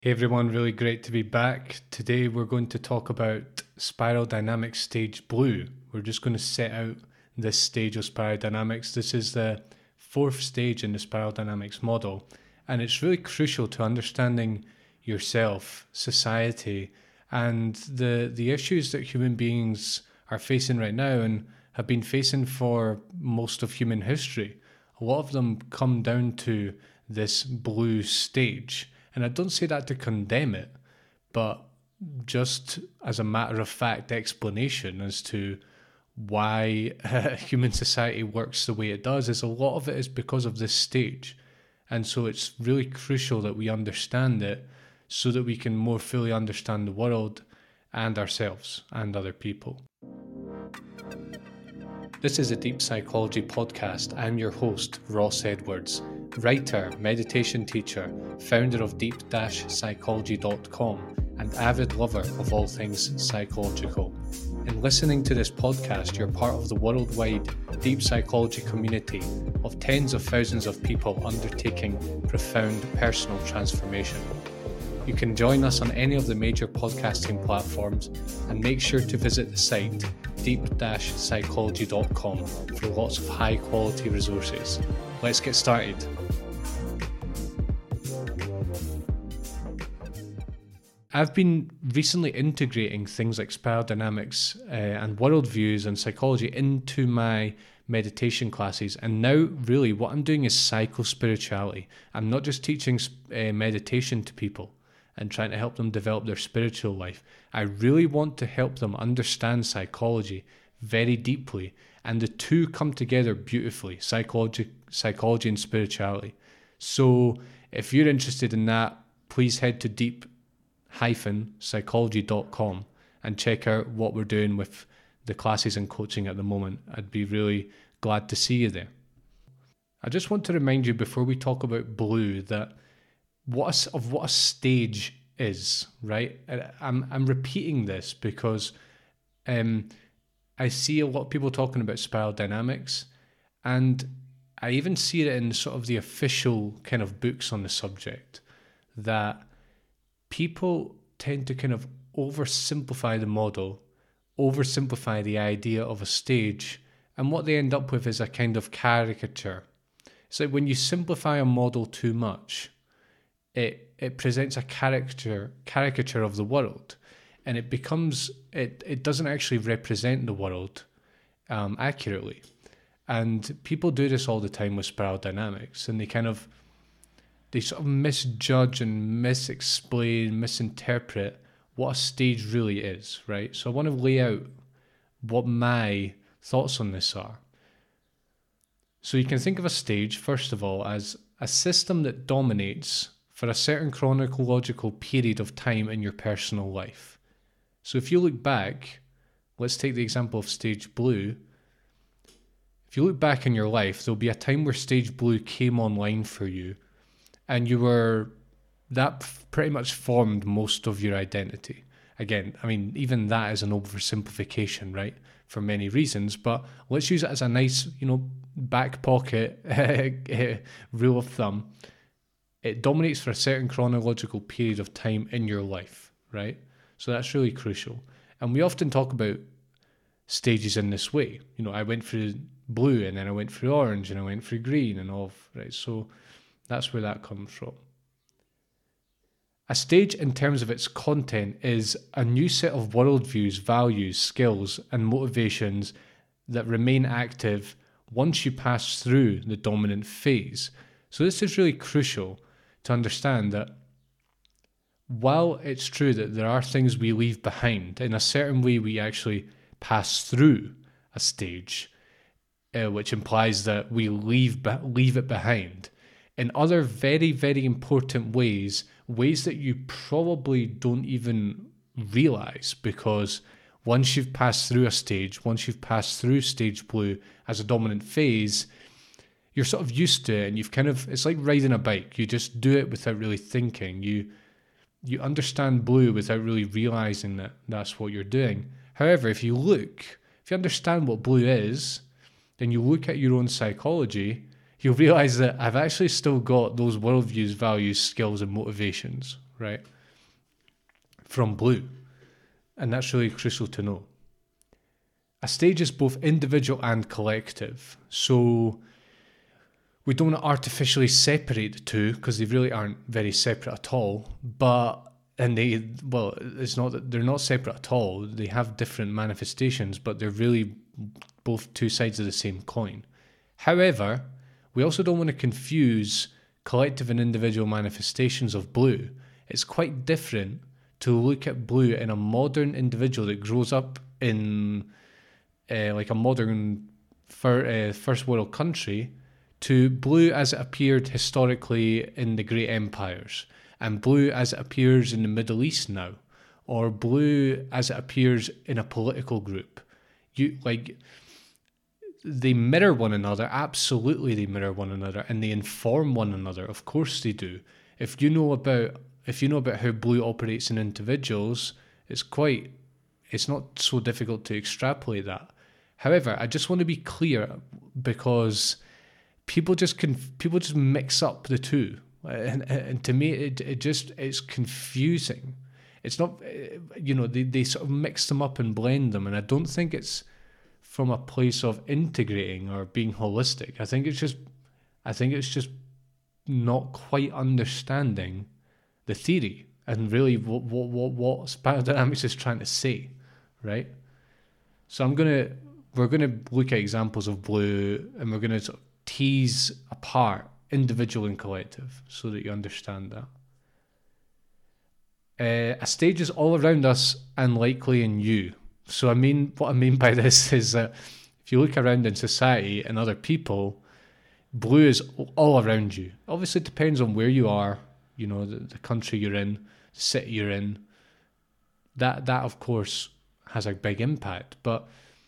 Hey everyone, really great to be back. Today we're going to talk about Spiral Dynamics Stage Blue. We're just going to set out this stage of Spiral Dynamics. This is the fourth stage in the Spiral Dynamics model, and it's really crucial to understanding yourself, society, and the issues that human beings are facing right now and have been facing for most of human history. A lot of them come down to this blue stage. And I don't say that to condemn it, but just as a matter of fact explanation as to why human society works the way it does is a lot of it is because of this stage. And so it's really crucial that we understand it so that we can more fully understand the world and ourselves and other people. This is a Deep Psychology podcast. I'm your host, Ross Edwards, writer, meditation teacher, founder of deep-psychology.com, and avid lover of all things psychological. In listening to this podcast, you're part of the worldwide deep psychology community of tens of thousands of people undertaking profound personal transformation. You can join us on any of the major podcasting platforms and make sure to visit the site deep-psychology.com for lots of high quality resources. Let's get started. I've been recently integrating things like spiral dynamics and worldviews and psychology into my meditation classes, and now really what I'm doing is psycho-spirituality. I'm not just teaching meditation to people and trying to help them develop their spiritual life. I really want to help them understand psychology very deeply, and the two come together beautifully, psychology and spirituality. So if you're interested in that, please head to deep-psychology.com and check out what we're doing with the classes and coaching at the moment. I'd be really glad to see you there. I just want to remind you before we talk about blue that what a stage is, right? I'm repeating this because I see a lot of people talking about spiral dynamics, and I even see it in sort of the official kind of books on the subject, that people tend to kind of oversimplify the model, oversimplify the idea of a stage, and what they end up with is a kind of caricature. It's like when you simplify a model too much, it presents a caricature of the world, and it doesn't actually represent the world accurately. And people do this all the time with spiral dynamics, and they sort of misjudge and misinterpret what a stage really is, right? So I want to lay out what my thoughts on this are. So you can think of a stage, first of all, as a system that dominates for a certain chronological period of time in your personal life. So if you look back, let's take the example of stage blue. If you look back in your life, there'll be a time where stage blue came online for you, and that pretty much formed most of your identity. Again, I mean, even that is an oversimplification, right? For many reasons, but let's use it as a nice, back pocket rule of thumb. It dominates for a certain chronological period of time in your life, right? So that's really crucial. And we often talk about stages in this way. I went through blue, and then I went through orange, and I went through green, and all, right? So that's where that comes from. A stage, in terms of its content, is a new set of worldviews, values, skills, and motivations that remain active once you pass through the dominant phase. So this is really crucial to understand that while it's true that there are things we leave behind, in a certain way we actually pass through a stage, which implies that we leave it behind. In other very, very important ways that you probably don't even realize, because once you've passed through a stage, once you've passed through stage blue as a dominant phase, you're sort of used to it, and it's like riding a bike. You just do it without really thinking. You understand blue without really realizing that that's what you're doing. However, if you understand what blue is, then you look at your own psychology, you'll realize that I've actually still got those worldviews, values, skills, and motivations, right, from blue. And that's really crucial to know. A stage is both individual and collective. So we don't want to artificially separate the two because they really aren't very separate at all. It's not that they're not separate at all. They have different manifestations, but they're really both two sides of the same coin. However, we also don't want to confuse collective and individual manifestations of blue. It's quite different to look at blue in a modern individual that grows up in like a modern first world country to blue as it appeared historically in the great empires, and blue as it appears in the Middle East now, or blue as it appears in a political group. They mirror one another. Absolutely, they mirror one another, and they inform one another. Of course, they do. If you know about how blue operates in individuals, it's not so difficult to extrapolate that. However, I just want to be clear, because people just mix up the two, and to me it's confusing. It's not, they sort of mix them up and blend them, and I don't think it's from a place of integrating or being holistic. I think it's just not quite understanding the theory and really what spiral dynamics is trying to say, right? So we're gonna look at examples of blue, and we're gonna sort of tease apart individual and collective so that you understand that. A stage is all around us and likely in you. So what I mean by this is that if you look around in society and other people, blue is all around you. Obviously, it depends on where you are, the country you're in, the city you're in. That of course has a big impact, but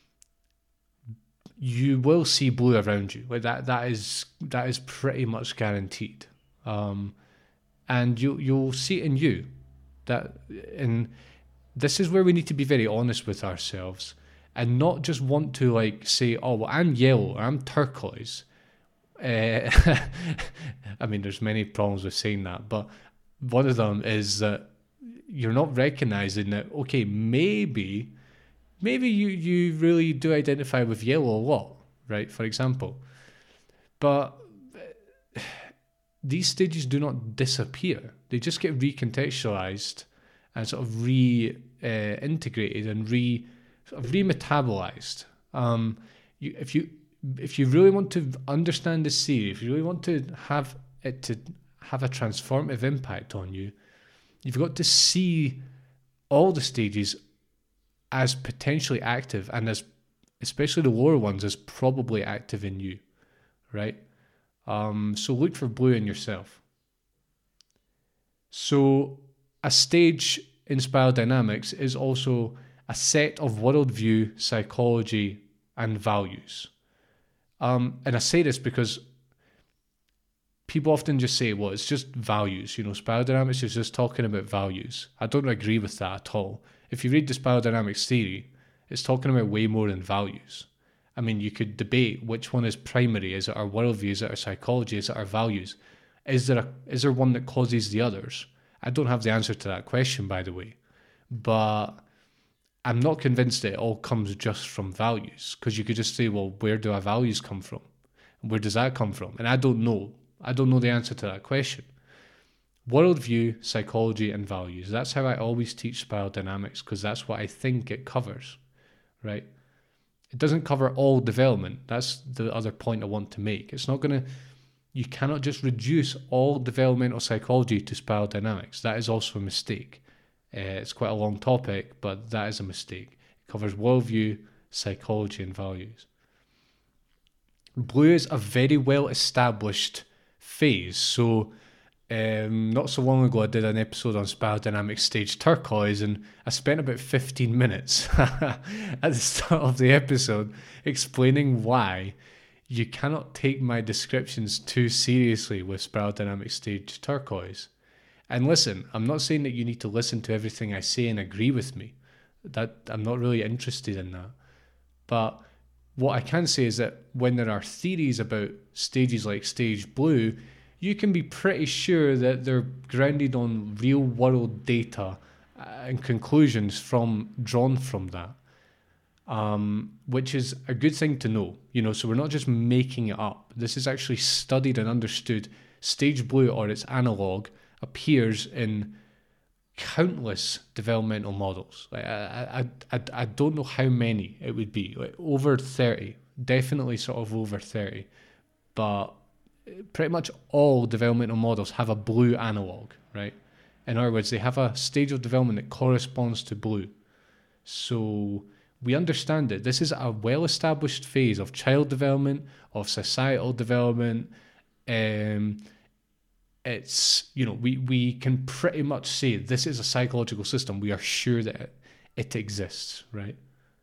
you will see blue around you. Like that is pretty much guaranteed. And you'll see it in you. And this is where we need to be very honest with ourselves and not just want to say, oh, well, I'm yellow or I'm turquoise. I mean, there's many problems with saying that, but one of them is that you're not recognizing that, okay, maybe you really do identify with yellow a lot, right? For example. But these stages do not disappear. They just get recontextualized and sort of reintegrated and remetabolized. If you really want to understand this theory, if you really want to have it to have a transformative impact on you, you've got to see all the stages as potentially active, and as especially the lower ones as probably active in you, right? So look for blue in yourself. So a stage in spiral dynamics is also a set of worldview, psychology, and values. And I say this because people often just say, well, it's just values. Spiral dynamics is just talking about values. I don't agree with that at all. If you read the spiral dynamics theory, it's talking about way more than values. I mean, you could debate which one is primary. Is it our worldview? Is it our psychology? Is it our values? Is there one that causes the others? I don't have the answer to that question, by the way. But I'm not convinced that it all comes just from values, because you could just say, well, where do our values come from? Where does that come from? And I don't know. I don't know the answer to that question. Worldview, psychology, and values. That's how I always teach spiral dynamics, because that's what I think it covers, right? It doesn't cover all development. That's the other point I want to make. You cannot just reduce all developmental psychology to spiral dynamics. That is also a mistake. It's quite a long topic, but that is a mistake. It covers worldview, psychology, and values. Blue is a very well established phase. So not so long ago, I did an episode on spiral dynamics stage turquoise, and I spent about 15 minutes at the start of the episode explaining why you cannot take my descriptions too seriously with spiral dynamics stage turquoise. And listen, I'm not saying that you need to listen to everything I say and agree with me. That I'm not really interested in that. But what I can say is that when there are theories about stages like stage blue, you can be pretty sure that they're grounded on real world data and conclusions drawn from that, which is a good thing to know. So we're not just making it up. This is actually studied and understood. Stage blue, or its analog, appears in countless developmental models. I don't know how many it would be, like over 30, definitely sort of over 30, but pretty much all developmental models have a blue analog, right? In other words, they have a stage of development that corresponds to blue. So we understand it. This is a well-established phase of child development, of societal development. It's, we can pretty much say this is a psychological system. We are sure that it exists, right?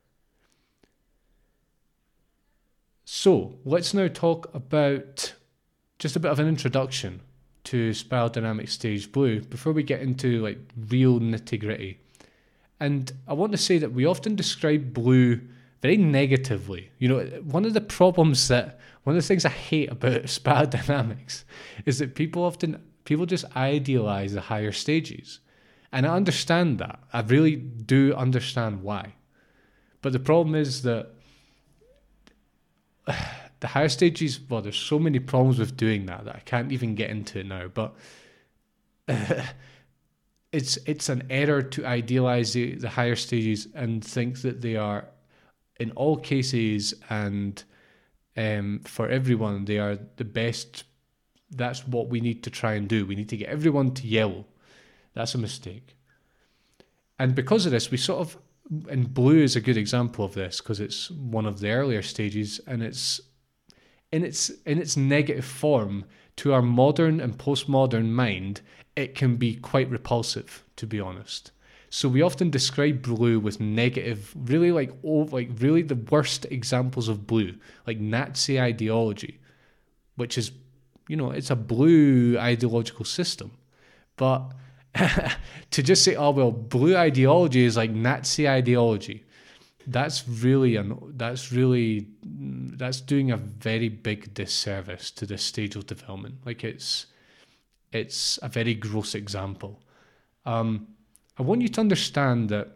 So let's now talk about just a bit of an introduction to spiral dynamic stage blue before we get into like real nitty gritty. And I want to say that we often describe blue very negatively. One of the things I hate about spiral dynamics is that people just idealize the higher stages. And I understand that. I really do understand why. But the problem is that the higher stages, well, there's so many problems with doing that I can't even get into it now. But it's an error to idealize the higher stages and think that they are, in all cases and for everyone, they are the best. That's what we need to try and do. We need to get everyone to yellow. That's a mistake. And because of this, we sort of, and blue is a good example of this because it's one of the earlier stages, and it's in its negative form to our modern and postmodern mind, it can be quite repulsive, to be honest. So we often describe blue with negative, really really the worst examples of blue, like Nazi ideology, which is, it's a blue ideological system. But to just say, oh, well, blue ideology is like Nazi ideology, that's doing a very big disservice to this stage of development. Like it's a very gross example. I want you to understand that,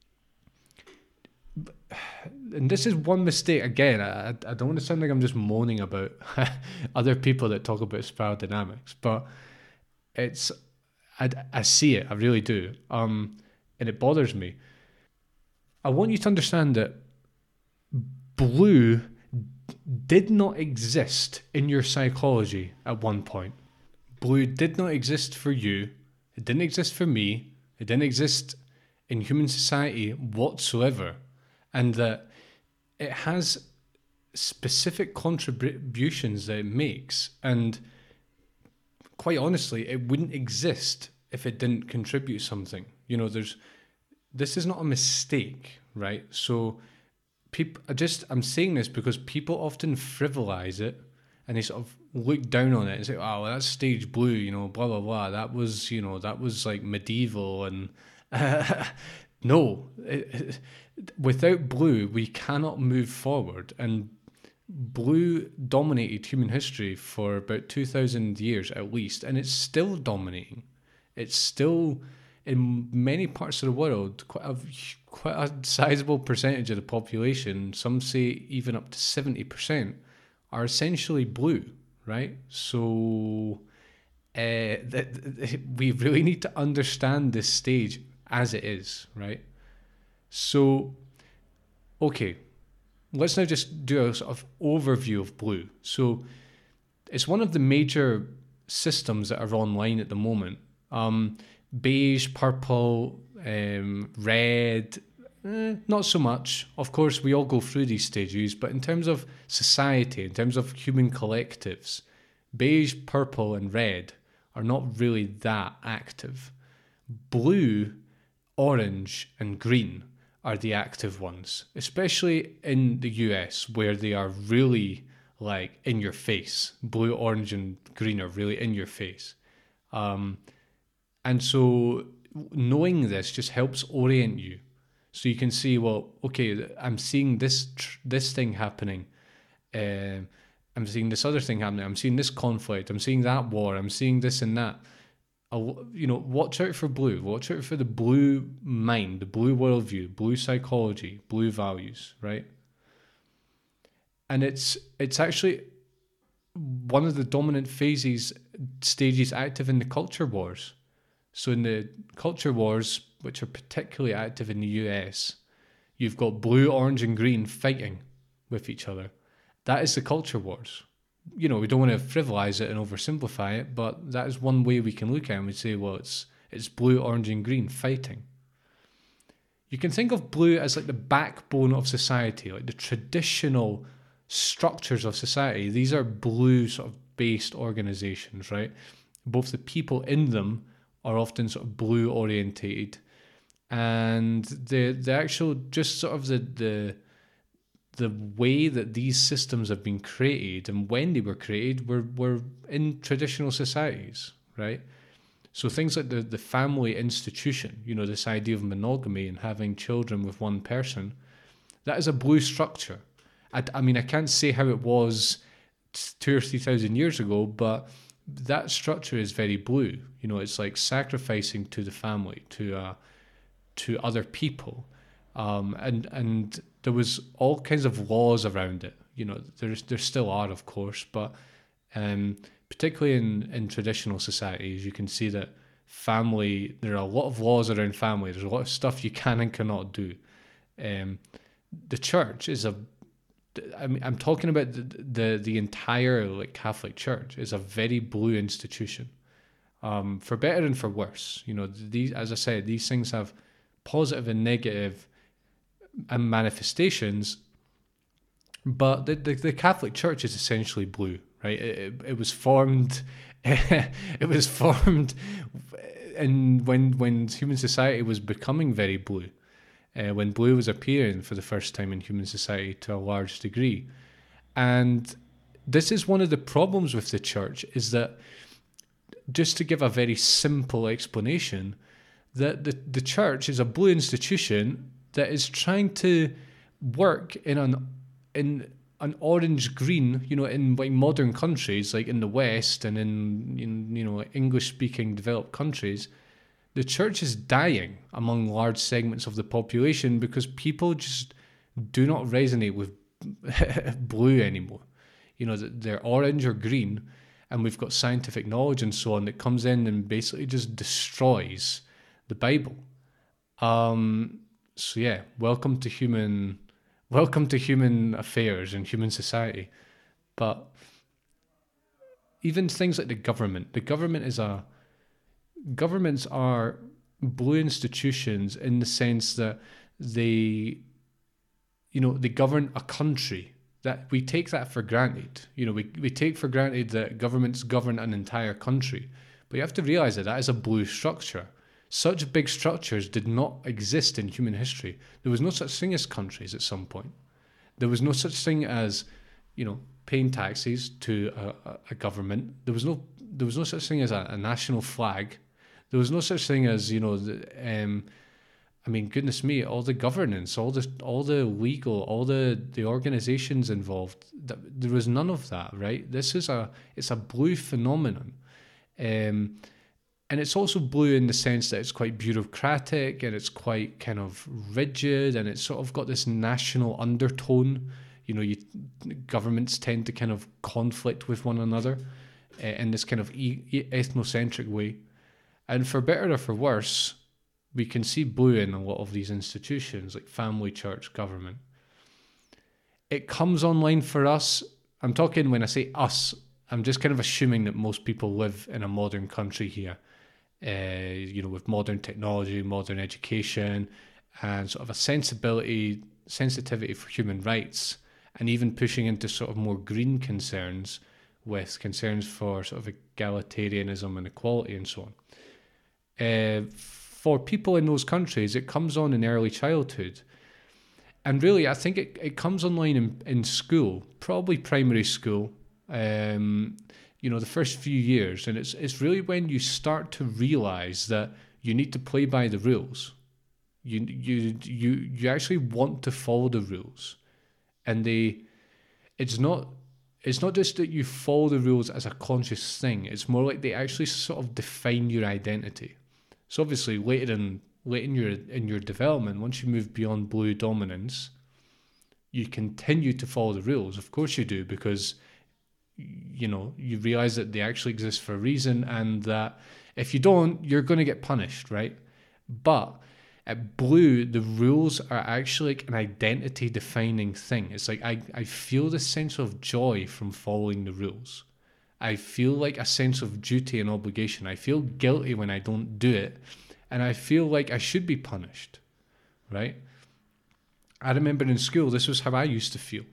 and this is one mistake, again, I don't want to sound like I'm just moaning about other people that talk about spiral dynamics, but I see it, I really do, and it bothers me. I want you to understand that blue did not exist in your psychology at one point. Blue did not exist for you. It didn't exist for me. It didn't exist in human society whatsoever. And that it has specific contributions that it makes. And quite honestly, it wouldn't exist if it didn't contribute something. This is not a mistake, right? So I'm saying this because people often frivolize it and they sort of look down on it and say, oh, well, that's stage blue, blah, blah, blah. That was like medieval. And no, without blue, we cannot move forward. And blue dominated human history for about 2,000 years at least, and it's still dominating. It's still, in many parts of the world, quite a sizable percentage of the population, some say even up to 70%, are essentially blue, right? So we really need to understand this stage as it is, right? So, okay, let's now just do a sort of overview of blue. So it's one of the major systems that are online at the moment. Beige, purple, red, not so much. Of course, we all go through these stages, but in terms of society, in terms of human collectives, beige, purple, and red are not really that active. Blue, orange, and green are the active ones, especially in the US, where they are really like in your face. Blue, orange, and green are really in your face. And so knowing this just helps orient you. So you can see, well, okay, I'm seeing this thing happening. I'm seeing this other thing happening. I'm seeing this conflict. I'm seeing that war. I'm seeing this and that. Watch out for blue. Watch out for the blue mind, the blue worldview, blue psychology, blue values, right? And it's actually one of the dominant stages active in the culture wars. So in the culture wars, which are particularly active in the US, you've got blue, orange, and green fighting with each other. That is the culture wars. We don't want to frivolize it and oversimplify it, but that is one way we can look at it and we say, well, it's blue, orange, and green fighting. You can think of blue as like the backbone of society, like the traditional structures of society. These are blue sort of based organizations, right? Both the people in them are often sort of blue orientated, and the actual just sort of the way that these systems have been created and when they were created were in traditional societies, right? So things like the family institution, this idea of monogamy and having children with one person, that is a blue structure. I mean, I can't say how it was 2,000 or 3,000 years ago, but that structure is very blue. It's like sacrificing to the family, to other people, and there was all kinds of laws around it. There still are, of course, but particularly in traditional societies, you can see that family. There are a lot of laws around family. There's a lot of stuff you can and cannot do. The church is I'm talking about the entire like Catholic Church is a very blue institution, for better and for worse. These, as I said, these things have positive and negative and manifestations, but the Catholic Church is essentially blue, right? It was formed, it was formed, and when human society was becoming very blue. When blue was appearing for the first time in human society to a large degree. And this is one of the problems with the church, is that, just to give a very simple explanation, that the church is a blue institution that is trying to work in an orange-green, in like modern countries, like in the West and in English-speaking developed countries. The church is dying among large segments of the population because people just do not resonate with blue anymore. They're orange or green, and we've got scientific knowledge and so on that comes in and basically just destroys the Bible. So yeah, welcome to human affairs and human society. But even things like the government governments are blue institutions in the sense that they govern a country. That we take that for granted. We take for granted that governments govern an entire country. But you have to realize that is a blue structure. Such big structures did not exist in human history. There was no such thing as countries at some point. There was no such thing as, paying taxes to a government. There was no such thing as a national flag. There was no such thing as, goodness me, all the governance, all the legal, all the organizations involved. There was none of that, right? It's a blue phenomenon. And it's also blue in the sense that it's quite bureaucratic and it's quite kind of rigid, and it's sort of got this national undertone. Governments tend to kind of conflict with one another in this kind of ethnocentric way. And for better or for worse, we can see blue in a lot of these institutions like family, church, government. It comes online for us. I'm talking, when I say us, I'm just kind of assuming that most people live in a modern country here, with modern technology, modern education, and sort of a sensitivity for human rights, and even pushing into sort of more green concerns, with concerns for sort of egalitarianism and equality and so on. For people in those countries, it comes on in early childhood. And really, I think it comes online in school, probably primary school, the first few years. And it's really when you start to realize that you need to play by the rules. You actually want to follow the rules. And it's not it's not just that you follow the rules as a conscious thing. It's more like they actually sort of define your identity. So obviously late in your development, once you move beyond blue dominance, you continue to follow the rules. Of course you do, because you realize that they actually exist for a reason, and that if you don't, you're going to get punished, right? But at blue, the rules are actually like an identity defining thing. It's like I feel this sense of joy from following the rules. I feel like a sense of duty and obligation. I feel guilty when I don't do it, and I feel like I should be punished, right? I remember in school, this was how I used to feel.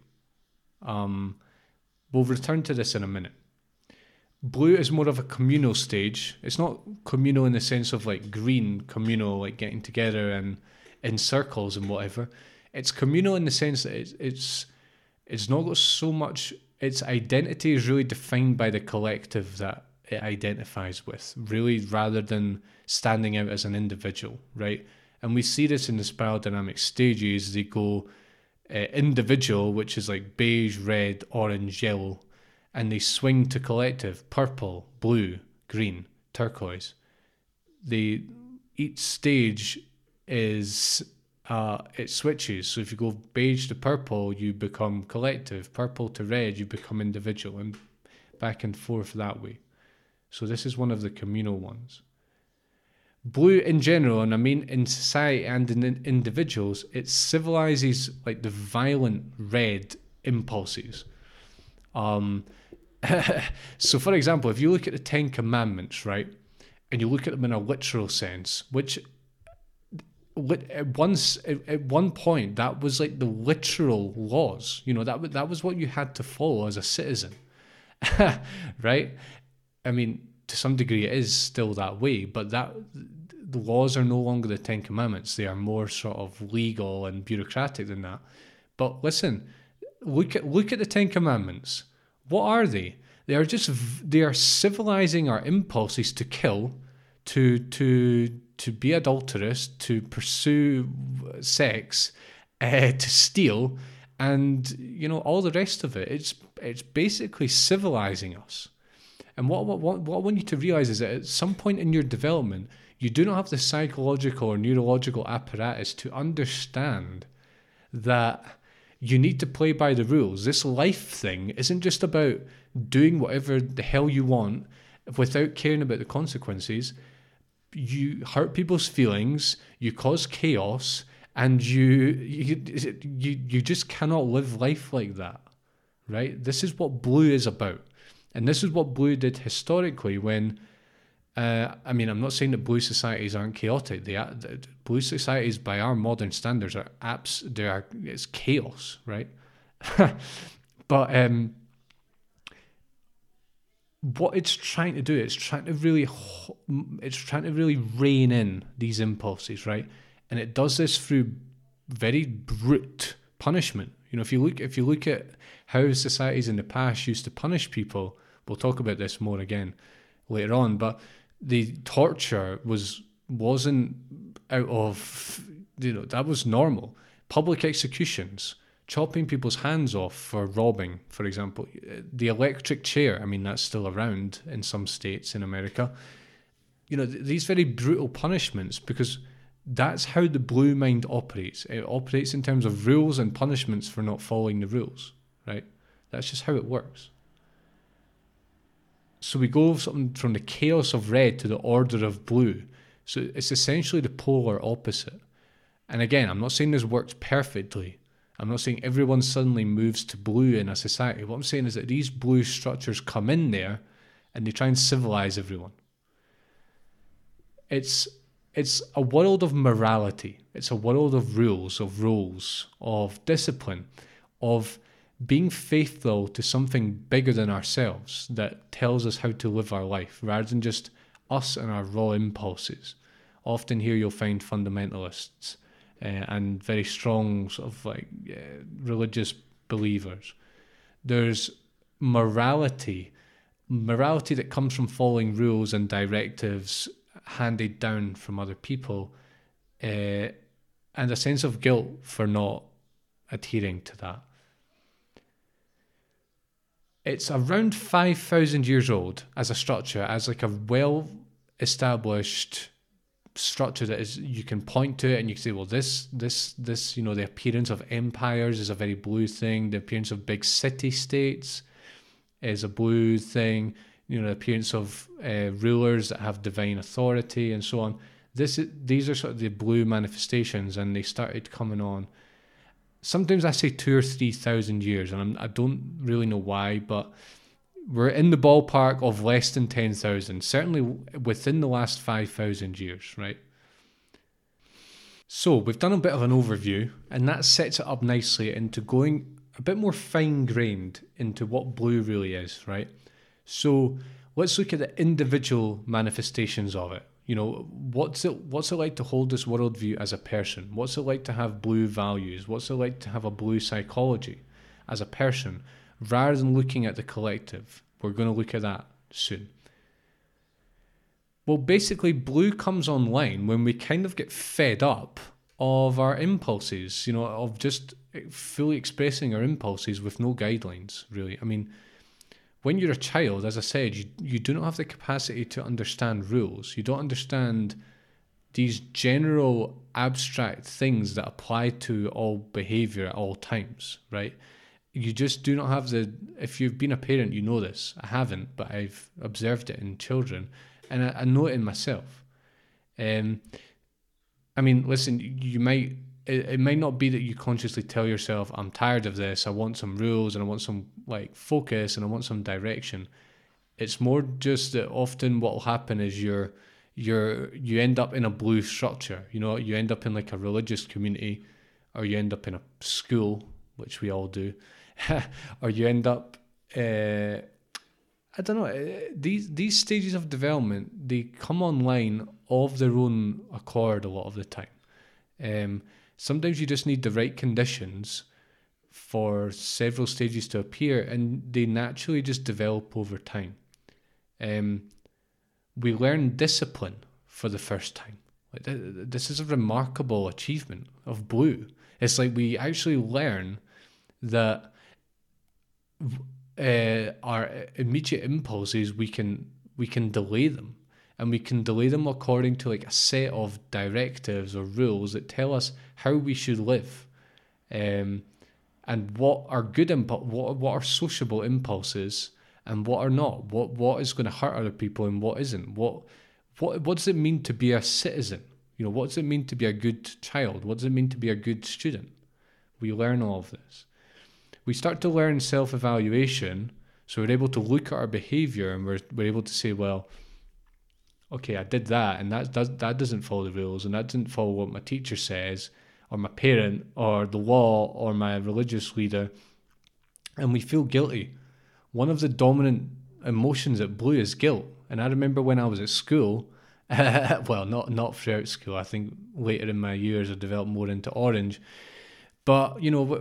We'll return to this in a minute. Blue is more of a communal stage. It's not communal in the sense of like green, communal, like getting together and in circles and whatever. It's communal in the sense that it's not got so much. Its identity is really defined by the collective that it identifies with, really, rather than standing out as an individual, right? And we see this in the spiral dynamic stages. They go individual, which is like beige, red, orange, yellow, and they swing to collective, purple, blue, green, turquoise. Each stage is it switches. So if you go beige to purple, you become collective. Purple to red, you become individual, and back and forth that way. So this is one of the communal ones. Blue in general, and I mean in society and in individuals, it civilizes like the violent red impulses. So for example, if you look at the Ten Commandments, right, and you look at them in a literal sense, which at one point that was like the literal laws, that was what you had to follow as a citizen, right? I mean, to some degree it is still that way, but the laws are no longer the Ten Commandments. They are more sort of legal and bureaucratic than that. But listen, look at the Ten Commandments. What are they? They are civilizing our impulses to kill, to be adulterous, to pursue sex, to steal, and all the rest of it. It's basically civilizing us. And what I want you to realize is that at some point in your development, you do not have the psychological or neurological apparatus to understand that you need to play by the rules. This life thing isn't just about doing whatever the hell you want without caring about the consequences. You hurt people's feelings, you cause chaos, and you just cannot live life like that, right? This is what blue is about. And this is what blue did historically when, I'm not saying that blue societies aren't chaotic. Blue societies, by our modern standards, it's chaos, right? But what it's trying to do, it's trying to really rein in these impulses, right? And it does this through very brute punishment. If you look at how societies in the past used to punish people, we'll talk about this more again later on, but the torture wasn't out of, that was normal. Public executions, chopping people's hands off for robbing, for example. The electric chair, that's still around in some states in America. These very brutal punishments, because that's how the blue mind operates. It operates in terms of rules and punishments for not following the rules, right? That's just how it works. So we go from the chaos of red to the order of blue. So it's essentially the polar opposite. And again, I'm not saying this works perfectly. I'm not saying everyone suddenly moves to blue in a society. What I'm saying is that these blue structures come in there and they try and civilize everyone. It's a world of morality. It's a world of rules, of discipline, of being faithful to something bigger than ourselves that tells us how to live our life, rather than just us and our raw impulses. Often here you'll find fundamentalists and very strong sort of religious believers. There's morality that comes from following rules and directives handed down from other people, and a sense of guilt for not adhering to that. It's around 5,000 years old as a structure, as like a well established structure that is, you can point to it and you can say, well, this, the appearance of empires is a very blue thing. The appearance of big city states is a blue thing. The appearance of rulers that have divine authority and so on. These are sort of the blue manifestations, and they started coming on. Sometimes I say 2,000 or 3,000 years, and I don't really know why, but we're in the ballpark of less than 10,000, certainly within the last 5,000 years, right? So we've done a bit of an overview, and that sets it up nicely into going a bit more fine-grained into what blue really is, right? So let's look at the individual manifestations of it. What's it like to hold this worldview as a person? What's it like to have blue values? What's it like to have a blue psychology as a person, rather than looking at the collective? We're going to look at that soon. Well, basically, blue comes online when we kind of get fed up of our impulses, of just fully expressing our impulses with no guidelines, really. I mean, when you're a child, as I said, you do not have the capacity to understand rules. You don't understand these general abstract things that apply to all behavior at all times, right? You just do not have if you've been a parent, you know this. I haven't, but I've observed it in children, and I know it in myself. I mean, listen, it might not be that you consciously tell yourself, I'm tired of this, I want some rules and I want some focus and I want some direction. It's more just that often what will happen is you end up in a blue structure. You end up in a religious community, or you end up in a school, which we all do, or you end up I don't know, these stages of development, they come online of their own accord a lot of the time. Sometimes you just need the right conditions for several stages to appear, and they naturally just develop over time. We learn discipline for the first time. This is a remarkable achievement of blue. It's like we actually learn that our immediate impulses, we can delay them. And we can delay them according to a set of directives or rules that tell us how we should live, and what are good what are sociable impulses and what are not. What is going to hurt other people and what isn't. What does it mean to be a citizen? What does it mean to be a good child? What does it mean to be a good student? We learn all of this. We start to learn self-evaluation, so we're able to look at our behavior and we're able to say, well, okay, I did that, and that doesn't follow the rules, and that didn't follow what my teacher says, or my parent, or the law, or my religious leader, and we feel guilty. One of the dominant emotions at blue is guilt, and I remember when I was at school, well, not throughout school, I think later in my years I developed more into orange, but,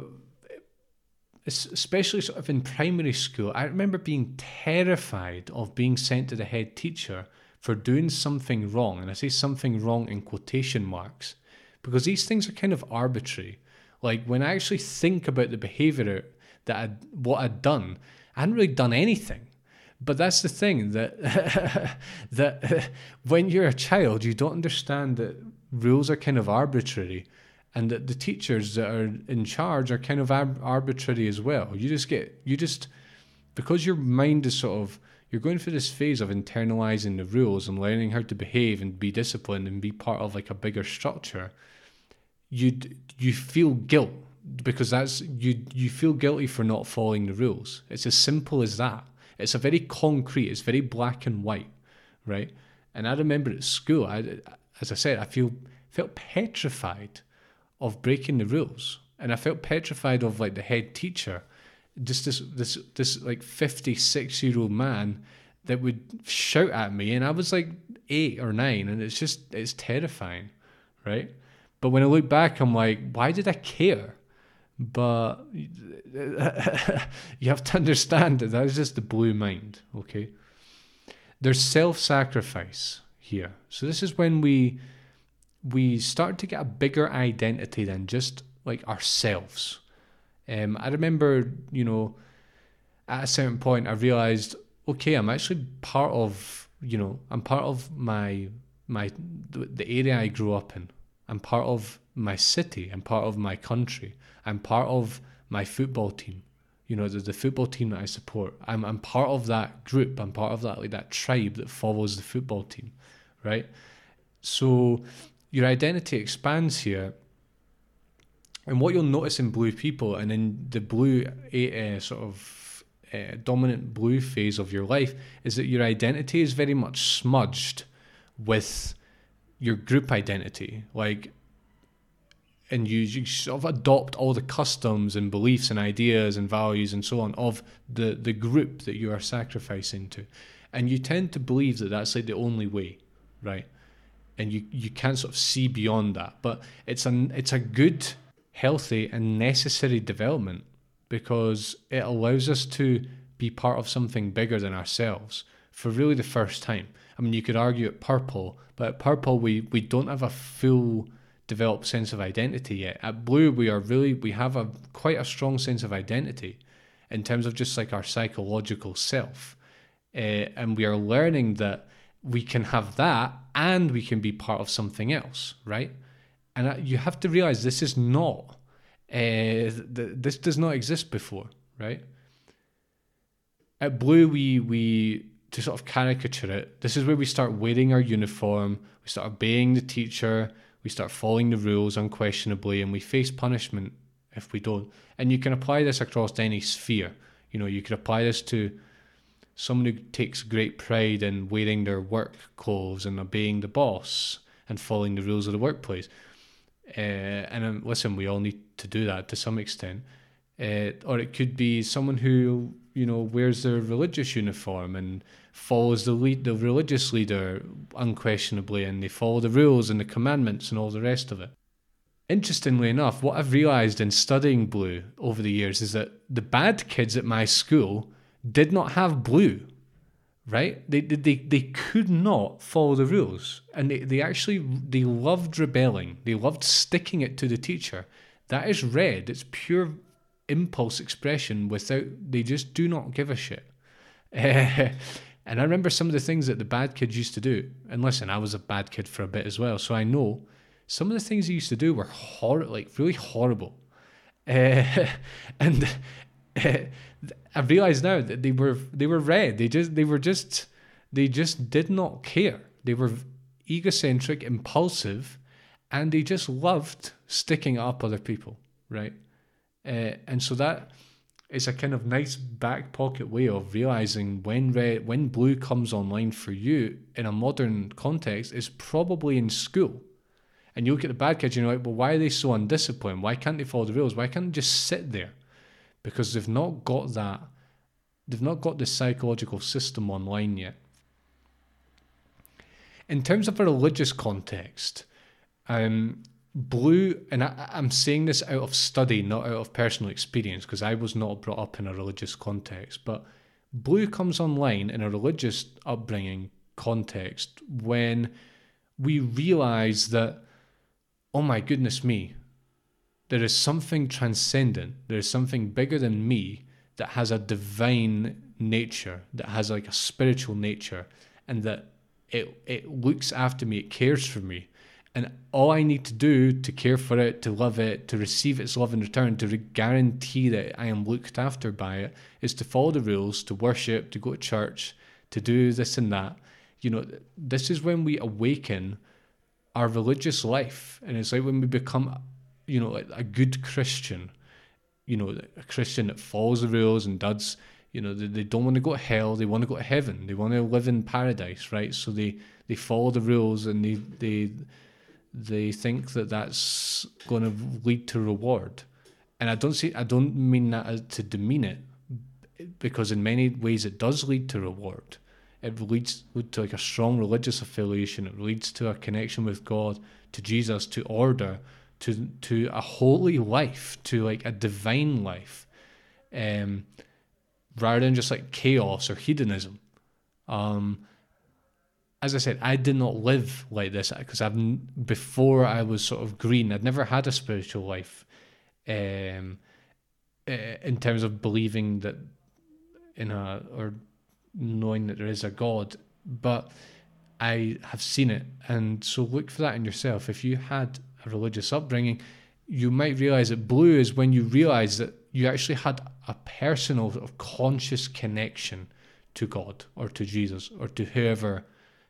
especially sort of in primary school, I remember being terrified of being sent to the head teacher for doing something wrong, and I say something wrong in quotation marks, because these things are kind of arbitrary. When I actually think about the behaviour what I'd done, I hadn't really done anything. But that's the thing, that that when you're a child, you don't understand that rules are kind of arbitrary, and that the teachers that are in charge are kind of arbitrary as well. Because your mind is you're going through this phase of internalizing the rules and learning how to behave and be disciplined and be part of a bigger structure. You feel guilt because you feel guilty for not following the rules. It's as simple as that. It's very concrete. It's very black and white, right? And I remember at school, as I said, I felt petrified of breaking the rules, and I felt petrified of the head teacher. Just this 56-year-old man that would shout at me, and I was 8 or 9, and it's terrifying, right? But when I look back, I'm like, why did I care? But you have to understand that is just the blue mind, okay? There's self-sacrifice here. So this is when we start to get a bigger identity than just ourselves. I remember, at a certain point, I realized, okay, I'm actually part of, I'm part of the area I grew up in. I'm part of my city. I'm part of my country. I'm part of my football team. The football team that I support. I'm part of that group. I'm part of that tribe that follows the football team, right? So your identity expands here. And what you'll notice in blue people and in the blue dominant blue phase of your life is that your identity is very much smudged with your group identity. And you sort of adopt all the customs and beliefs and ideas and values and so on of the group that you are sacrificing to. And you tend to believe that that's like the only way, right? And you can't sort of see beyond that. But it's a good, healthy and necessary development, because it allows us to be part of something bigger than ourselves for really the first time. I mean, you could argue at purple, but at purple we don't have a full developed sense of identity yet. At blue we have quite a strong sense of identity in terms of just like our psychological self, and we are learning that we can have that and we can be part of something else, right? And you have to realize this is not this does not exist before, right? At blue we to sort of caricature it, this is where we start wearing our uniform, we start obeying the teacher, we start following the rules unquestionably, and we face punishment if we don't. And you can apply this across any sphere. You could apply this to someone who takes great pride in wearing their work clothes and obeying the boss and following the rules of the workplace. And listen, we all need to do that to some extent. Or it could be someone who, wears their religious uniform and follows the religious leader unquestionably, and they follow the rules and the commandments and all the rest of it. Interestingly enough, what I've realized in studying blue over the years is that the bad kids at my school did not have blue, right? They could not follow the rules, and they loved rebelling. They loved sticking it to the teacher. That is red. It's pure impulse expression they just do not give a shit. And I remember some of the things that the bad kids used to do. And listen, I was a bad kid for a bit as well, so I know some of the things they used to do were really horrible. And I realize now that they were red. They just did not care. They were egocentric, impulsive, and they just loved sticking up other people, right? And so that is a kind of nice back pocket way of realizing when blue comes online for you in a modern context is probably in school. And you look at the bad kids and you're like, well, why are they so undisciplined? Why can't they follow the rules? Why can't they just sit there? Because they've not got the psychological system online yet. In terms of a religious context, blue, and I'm saying this out of study, not out of personal experience, because I was not brought up in a religious context, but blue comes online in a religious upbringing context when we realize that, oh my goodness me, there is something transcendent, there is something bigger than me that has a divine nature, that has like a spiritual nature, and that it looks after me, it cares for me. And all I need to do to care for it, to love it, to receive its love in return, to guarantee that I am looked after by it, is to follow the rules, to worship, to go to church, to do this and that. This is when we awaken our religious life. And it's like when we become, a good Christian, a Christian that follows the rules and does, they don't want to go to hell, they want to go to heaven, they want to live in paradise, right? So they follow the rules, and they think that that's going to lead to reward. And I don't mean that to demean it, because in many ways it does lead to reward. It leads to like a strong religious affiliation. It leads to a connection with God, to Jesus, to order, to a holy life, to like a divine life, rather than just like chaos or hedonism. As I said, I did not live like this because before I was sort of green, I'd never had a spiritual life in terms of believing that or knowing that there is a God, but I have seen it. And so look for that in yourself. If you had a religious upbringing, you might realize that blue is when you realize that you actually had a personal or conscious connection to God or to Jesus or to whoever,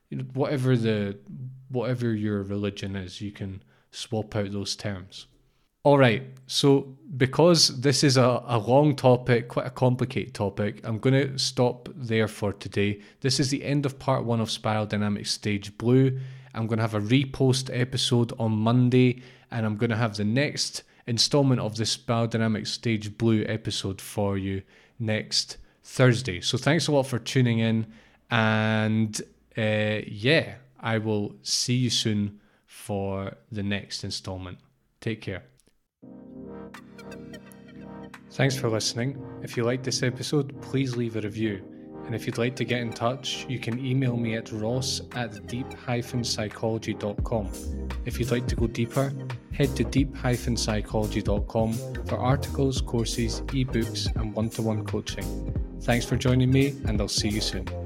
whatever your religion is. You can swap out those terms. All right, so because this is a long topic, quite a complicated topic, I'm going to stop there for today. This is the end of part 1 of Spiral Dynamics Stage Blue. I'm going to have a repost episode on Monday, and I'm going to have the next installment of the Spiral Dynamics Stage Blue episode for you next Thursday. So thanks a lot for tuning in, and I will see you soon for the next installment. Take care. Thanks for listening. If you liked this episode, please leave a review. And if you'd like to get in touch, you can email me at ross@deep-psychology.com. If you'd like to go deeper, head to deep-psychology.com for articles, courses, ebooks, and one-to-one coaching. Thanks for joining me, and I'll see you soon.